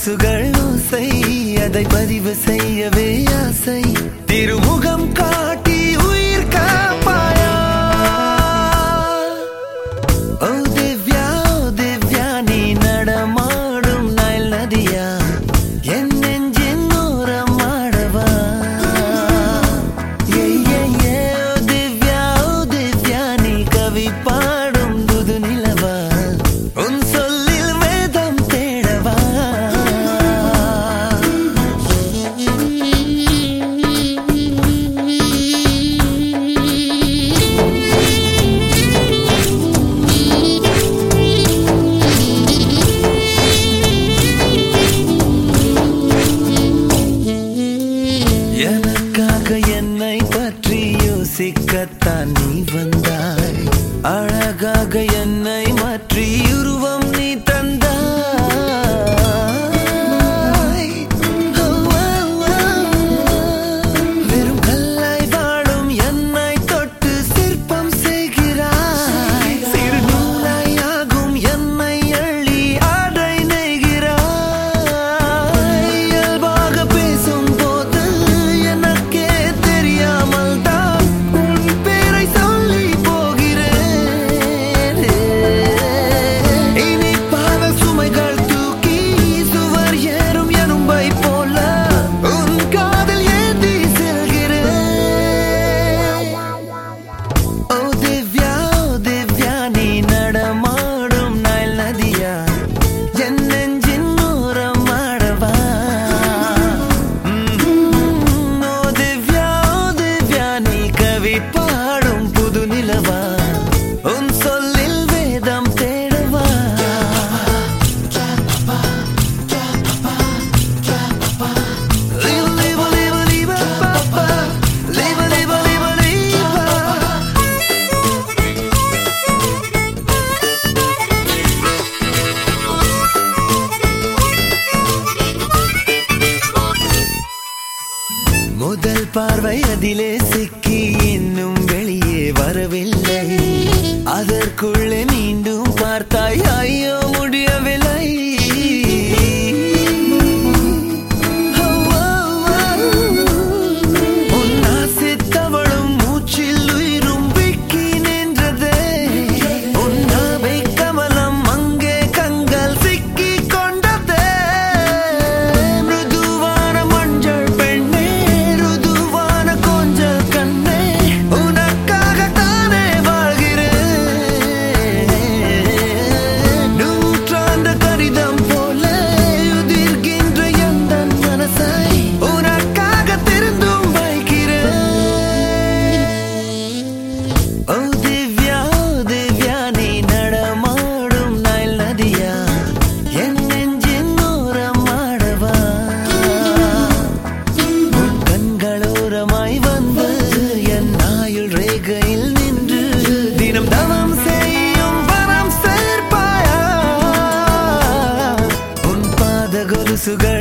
கொலுசுகள் ஓசை அதை பதிவு செய்யவே ஆசை திருமுகம் காட்டி உயிர் காப்பாயா ஓ திவ்யா நீ நடமாடும் நைல் நதியா என் நெஞ்சின் ஓரம் ஆடவா ஓ திவ்யா நீ கவி பாடும் புது நிலவா உன் சொல்லில் வேதம் தேடவா எனக்காக என்னை பற்றி யோசிக்கத்தான் நீ வந்தாய் அழகாக என்னை மாற்றி உருவம் நீ தந்தாய் வெறும் கல்லாய் வாழும் என்னை தொட்டு சிற்பம் செய்கிறாய் சிறு நூலாய் ஆகும் என்னை அள்ளி ஆடை நெய்கிறாய் இயல்பாக பேசும் போது எனக்கே தெரியாமல் தான் உன் பேரை சொல்லி போகிறேன் இனி பாத சுமைகள் தூக்கி சுவர் ஏறும் எறும்பை போல உன் காதல் ஏந்தி செல்கிறேன் ஓ திவ்யா நீ நடமாடும் நைல் நதியா என் நெஞ்சின் ஓரம் ஆடவா ஓ திவ்யா நீ கவி பாடும் புது நிலவா உன் சொல்லில் வேதம் தேடவா முதல் பார்வை அதிலே சிக்கி இன்னும் வெளியே வரவில்லை அதற்குள்ளே மீண்டும் பார்த்தாய் ஐயோ முடியவில்லை உன் ஆசை தவழும் மூச்சில் உயிரும் விக்கி நின்றதே உன் நாவை கமலம் அங்கே கண்கள் சிக்கி கொண்டதே மிருதுவான மஞ்சள் பெண்ணே ருதுவான கொஞ்சல் கண்ணே உனக்காக தானே வாழ்கிறேன் நூற்றாண்டு கடிதம் போல உதிர்கின்ற எந்தன் மனசை உனக்காக திருந்தும் வைக்கிறேன் ஓ திவ்யா நீ நடமாடும் நைல் நதியா என் நெஞ்சின் ஓரம் ஆடவா உன் கண்களோரமாய் வந்து என் ஆயுள் ரேகையில் நின்று தினம் தவம் செய்யும் வரம் சேர்ப்பாயா உன் பாத கொலுசுகள்